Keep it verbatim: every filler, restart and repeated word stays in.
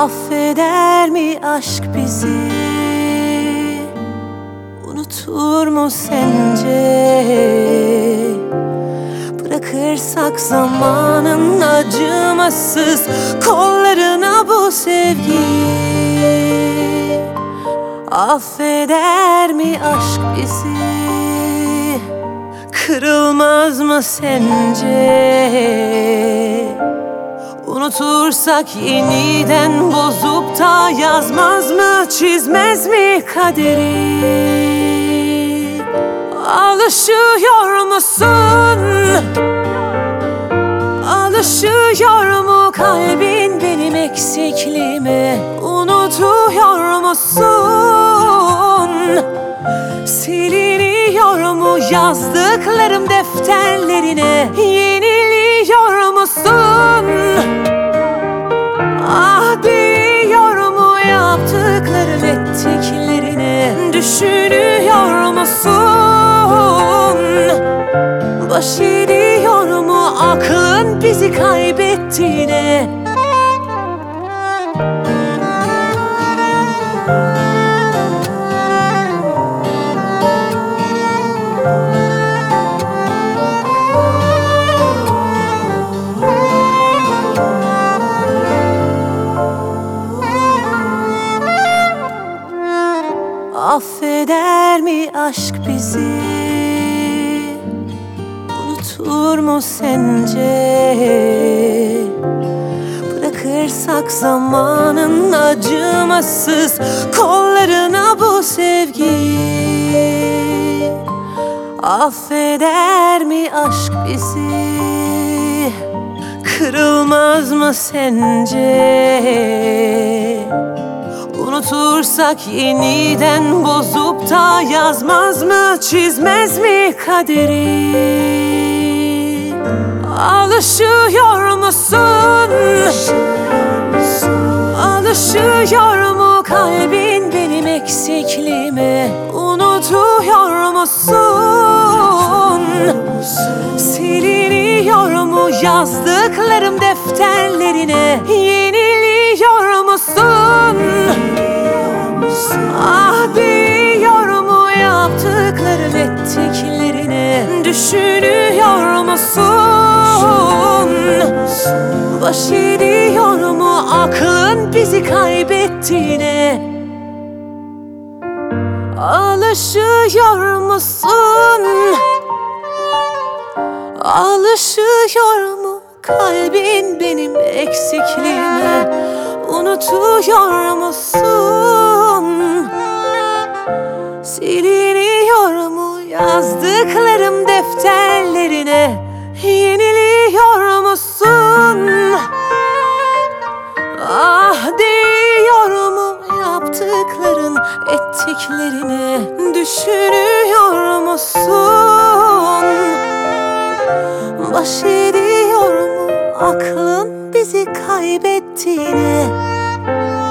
Affeder mi aşk bizi? Unutur mu sence? Bırakırsak zamanın acımasız kollarına bu sevgiyi. Affeder mi aşk bizi? Kırılmaz mı sence? Unutursak yeniden bozup da yazmaz mı, çizmez mi kaderi? Alışıyor musun? Alışıyor mu kalbin benim eksikliğime? Unutuyor musun? Siliniyor mu yazdıklarım defterlerine? Yeniliyor musun? Ah diyor mu yaptıklarım ettiklerine? Düşünüyor musun? Baş ediyor mu aklın bizi kaybettiğine? Affeder mi aşk bizi? Unutur mu sence? Bırakırsak zamanın acımasız kollarına bu sevgiyi. Affeder mi aşk bizi? Kırılmaz mı sence? Unutursak yeniden bozup da yazmaz mı, çizmez mi kaderi? Alışıyor musun? Alışıyor mu kalbin benim eksikliğime? Unutuyor musun? Siliniyor mu yazdıklarım defterlerine? Yeniliyor musun? Ah diyor mu yaptıklarım ettiklerine? Düşünüyor musun? Baş ediyor mu aklın bizi kaybettiğine? Alışıyor musun? Alışıyor mu kalbin benim eksikliğime? Unutuyor musun? Siliniyor mu yazdıklarım defterlerine? Yeniliyor musun? Ah diyor mu yaptıkların ettiklerine? Düşünüyor musun? Baş ediyor mu aklın bizi kaybettiğine?